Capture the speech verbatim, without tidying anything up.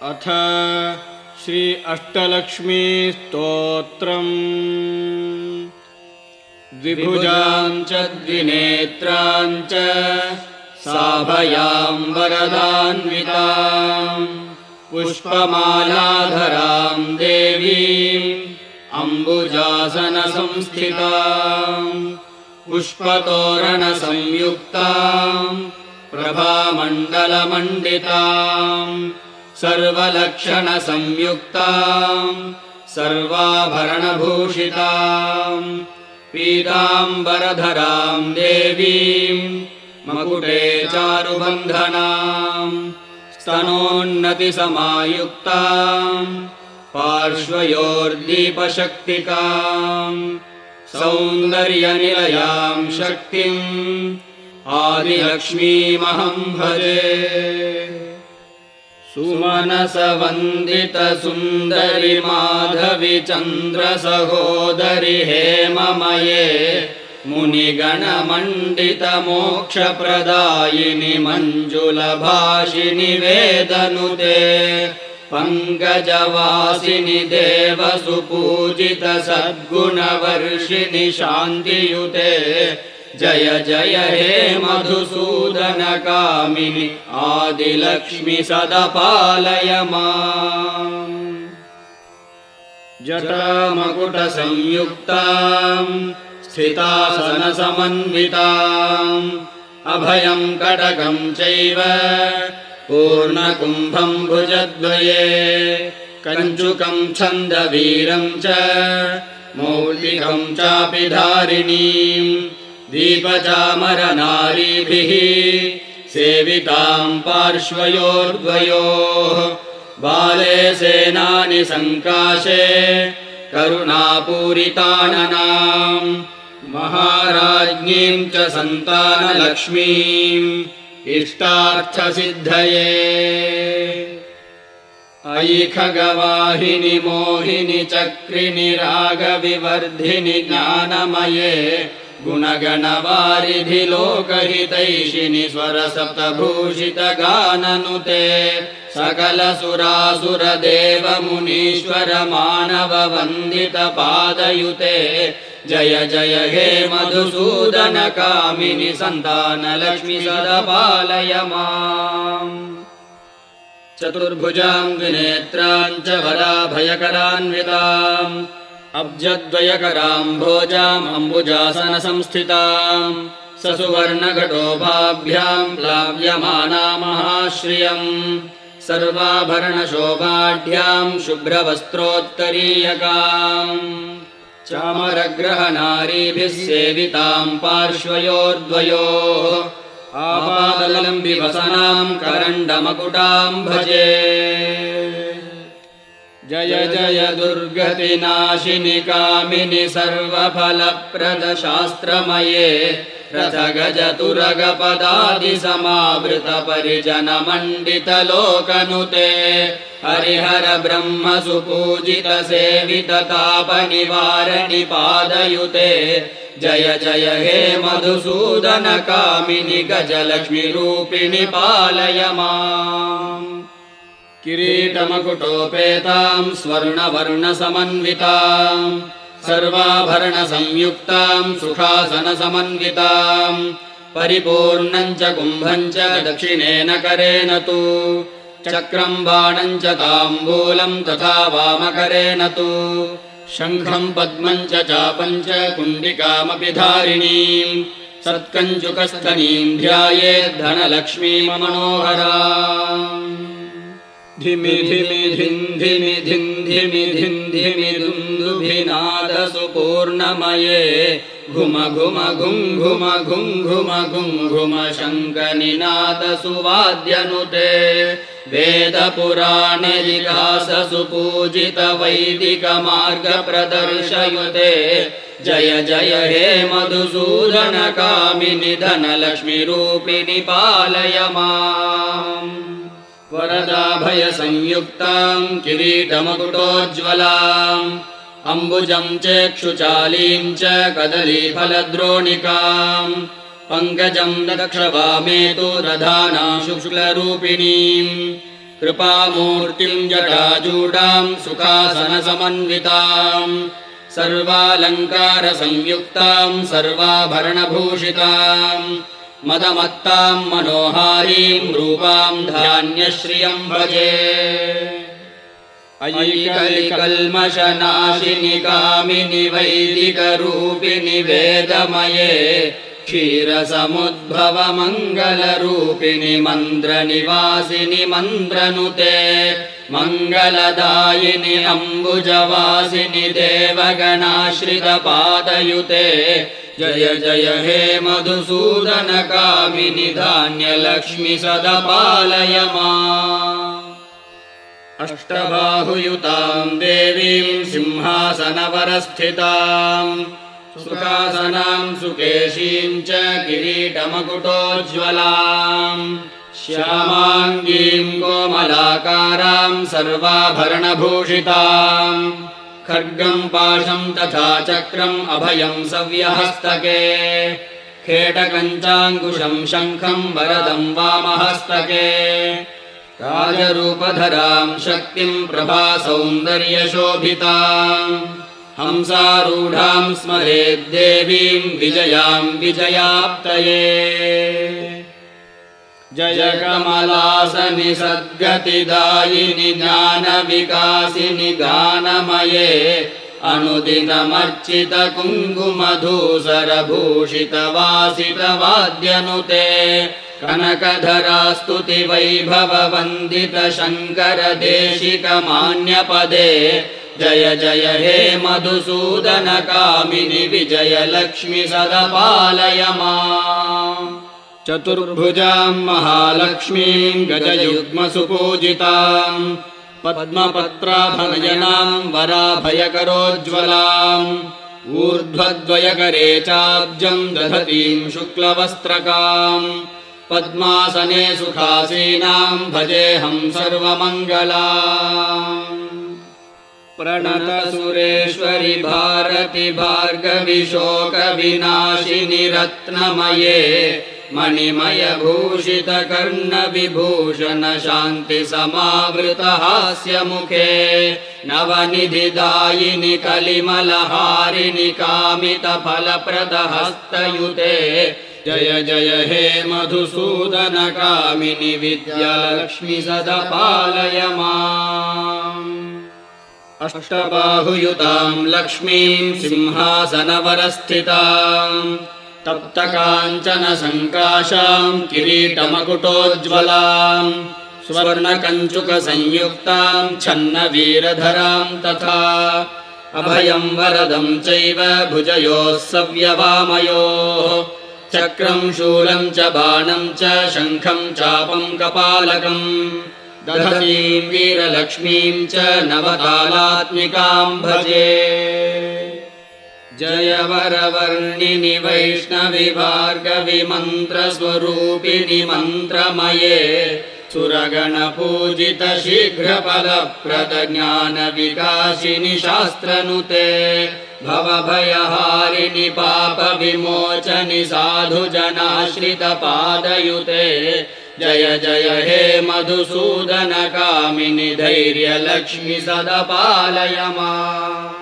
अथ श्री अष्टलक्ष्मी स्तोत्रम्। द्विभुजां च द्विनेत्रां च साभयां वरदान्वितां पुष्पमालाधरां देवीं अम्बुजासनसंस्थितां पुष्पतोरणसंयुक्तां प्रभामण्डलमण्डितां सर्वलक्षणसंयुक्तां सर्वाभरणभूषितां पीताम्बरधरां देवीं मकुटे चारुबन्धनां स्तनोन्नतिसमायुक्तां पार्श्वयोर्दीपशक्तिकां सौन्दर्यनिलयां शक्तिम् आदिलक्ष्मीमहं भजे। सुमनसवन्दितसुन्दरि माधवि चन्द्रसहोदरि हेममये मुनिगणमण्डितमोक्षप्रदायिनि मञ्जुलभाषिनि वेदनुते पङ्कजवासिनि देवसुपूजित सद्गुणवर्षिणि शान्तियुते जय जय हे मधुसूदन कामिनि आदिलक्ष्मि सदा पालय माम्। जटामकुटसंयुक्तां स्थितासनसमन्विताम् अभयं कटकं चैव पूर्णकुम्भं भुजद्वये कञ्चुकं छन्दवीरं च मौलिकं चापि धारिणीं दीपचामरनारीभिः सेवितां पार्श्वयोर्द्वयोः बाले सेनानि सङ्काशे करुणापूरिताननां महाराज्ञीं च सन्तानलक्ष्मीम् इष्टार्थसिद्धये। अयि खगवाहिनि मोहिनि चक्रिणि रागविवर्धिनि ज्ञानमये गुणगणवारिधि लोकहितैषिणि स्वरसप्तभूषितगाननुते सकलसुरासुरदेव मुनीश्वर मानव वन्दितपादयुते जय जय हे मधुसूदन कामिनि सन्तानलक्ष्मि सदा पालय माम्। चतुर्भुजां द्विनेत्रां च वराभयकरान्विताम् अब्जद्वयकरां भोजाम् अम्बुजासनसंस्थितां ससुवर्णघटोभाभ्यां प्लाव्यमाना महाश्रियम् सर्वाभरणशोभाढ्यां शुभ्रवस्त्रोत्तरीयकाम् चामरग्रहनारीभिः सेवितां पार्श्वयोर्द्वयोः आपादलम्बिवसनां करण्डमकुटां भजे। जय जय दुर्गतिनाशिनि कामिनि सर्वफलप्रदशास्त्रमये रथगजतुरगपदादिसमावृतपरिजनमण्डितलोकनुते हरिहर ब्रह्म सुपूजित सेवित तापनिवारणि पादयुते जय जय हे मधुसूदन कामिनि गजलक्ष्मि रूपिणि पालय माम्। किरीटमकुटोपेतां स्वर्णवर्णसमन्वितां सर्वाभरणसंयुक्तां सुखासनसमन्वितां परिपूर्णं च कुम्भं च दक्षिणेन करेण तु चक्रं बाणं च ताम्बूलं तथा वामकरेण तु शङ्खं पद्मं च चापं च कुण्डिकामपि धारिणीं सत्कञ्चुकस्थनीं ध्यायेद्धनलक्ष्मीं मनोहराम्। धिमि धिमि धिन् धिमि धिन् धिमि धिन् धिमि दुन्दुभिनादसुपूर्णमये घुम घुम घुं घुम घुं घुम घुं घुम शङ्खनिनादसुवाद्यनुते वेदपुराणजिहाससुपूजित वैदिकमार्गप्रदर्शयुते जय जय हे मधुसूदन कामिनि धनलक्ष्मि रूपिणि पालय माम्। वरदाभयसंयुक्तां किरीटमकुटोज्ज्वलाम् अम्बुजं चेक्षुचालीं च कदलीफलद्रोणिकाम् पङ्कजं दक्षवामे तु दधाना शुक्लरूपिणीम् कृपामूर्तिं जटाजूडां सुखासनसमन्वितां सर्वालङ्कारसंयुक्तां सर्वाभरणभूषितां मदमत्तां मनोहारीं रूपां धान्यश्रियं भजे। अयिकलिकल्मषनाशिनि कामिनि वैदिकरूपिणि वेदमये क्षीरसमुद्भव मङ्गलरूपिणि मन्द्रनिवासिनि मन्द्रनुते मङ्गलदायिनि अम्बुजवासिनि देवगणाश्रितपादयुते जय जय हे मधुसूदनकामिनि धान्यलक्ष्मि सदा पालय माम्। अष्टबाहुयुतां देवीं सिंहासनवरस्थितां सुखासनां सुकेशीं च किरीटमकुटोज्ज्वलां श्यामाङ्गीं कोमलाकारां सर्वाभरणभूषितां खड्गं पाशं तथा चक्रम् अभयं सव्यहस्तके खेटकञ्चाङ्कुशं शङ्खं वरदं वामहस्तके राजरूपधरां शक्तिं प्रभासौन्दर्यशोभितां हंसारूढां स्मरेद्देवीं विजयां विजयाप्तये। जय कमलासनि सद्गतिदायिनि ज्ञानविकासिनि गानमये अनुदिनमर्चित कुङ्कुमधूसरभूषितवासितवाद्यनुते कनकधरास्तुति वैभव वन्दित शङ्कर देशिक मान्यपदे जय जय हे मधुसूदनकामिनि विजयलक्ष्मि सदा पालय माम्। चतुर्भुजां महालक्ष्मीं गजयुग्मसुपूजितां पद्मपत्राभनयनां वराभयकरोज्ज्वलाम् ऊर्ध्वद्वयकरे चाब्जं दधतीं शुक्लवस्त्रकाम् पद्मासने सुखासीनां भजेऽहं सर्वमङ्गलाम्। प्रणत सुरेश्वरि भारति भार्गवि शोकविनाशिनि रत्नमये मणिमयभूषित कर्णविभूषण शान्ति समावृत हास्यमुखे नवनिधिदायिनि कलिमलहारिणि कामित फलप्रद हस्तयुते जय जय हे मधुसूदनकामिनि विद्यालक्ष्मि सदा पालय माम्। अष्टबाहुयुतां लक्ष्मीं सिंहासनवरस्थितां तप्तकाञ्चन सङ्काशां किरीटमकुटोज्ज्वलां स्वर्णकञ्चुकसंयुक्तां छन्नवीरधरां तथा अभयं वरदं चैव भुजयोः सव्यवामयोः चक्रं शूलं च बाणं च शङ्खं चापं कपालकम् दधतीं वीरलक्ष्मीं च नवतालात्मिकां भजे। जय वरवर्णिनि वैष्णवि भार्गवि मन्त्रस्वरूपिणि मन्त्रमये सुरगणपूजित शीघ्रफलप्रद ज्ञानविकासिनि शास्त्रनुते भवभयहारिणि पापविमोचनि साधुजनाश्रितपादयुते जय जय हे मधुसूदनकामिनि धैर्यलक्ष्मि सदा पालय माम्।